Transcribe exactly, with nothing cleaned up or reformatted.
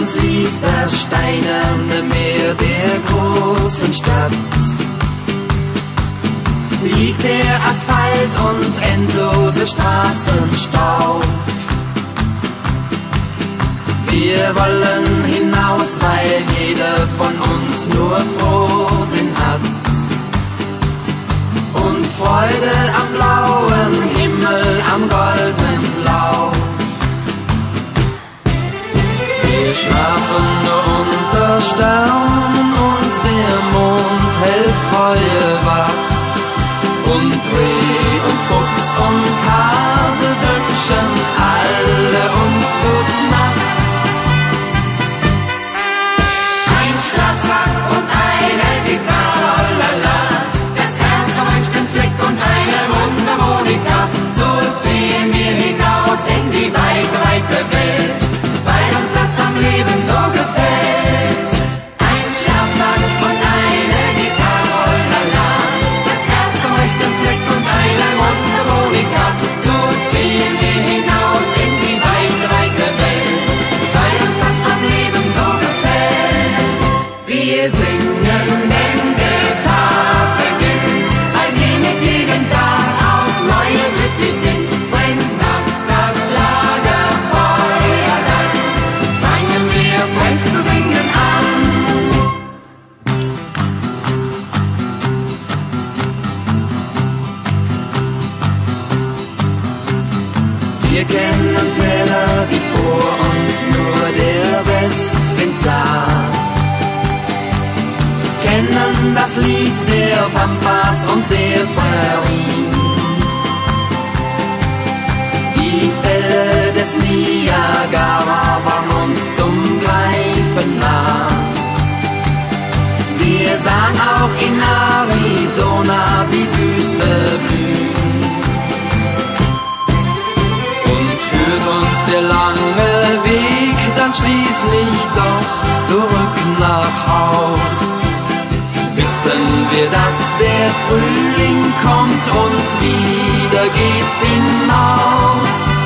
uns liegt das steinerne Meer der großen Stadt. Liegt der Asphalt und endlose Straßenstau. Wir wollen hinaus, weil jeder von uns nur Frohsinn hat und Freude am blauen Himmel, am goldenen Laub. Wir schlafen nur unter Sternen und der Mond hält Treue wacht. Und Reh und Fuchs und Hase wünschen alle uns gute Nacht. Ein Schlafsack und eine Gitarre, lala, das Herz am einen Fleck und eine Mundharmonika. So ziehen wir hinaus in die weite, weite Welt, weil uns das am Leben so gefällt. Ein Schlafsack und eine Gitarre, lala, das Herz am rechten Fleck und eine Mundharmonika. So ziehen wir hinaus in die weite, weite Welt, weil uns das am Leben so gefällt. Wir singen, denn der Tag beginnt, weil wir mit jedem Tag aufs Neue glücklich sind. Brennt nachts das Lagerfeuer, dann fangen wir erst recht zu singen an. Wir kennen Täler wie vor uns nur der Westwind sah, kennen das Lied der Pampas und der Prärien, die Fälle des Niagara waren uns zum Greifen nah. Wir sahen auch in Arizona die Wüste blühen. Führt uns der lange Weg dann schließlich doch zurück nach Haus. Wissen wir, dass der Frühling kommt und wieder geht's hinaus.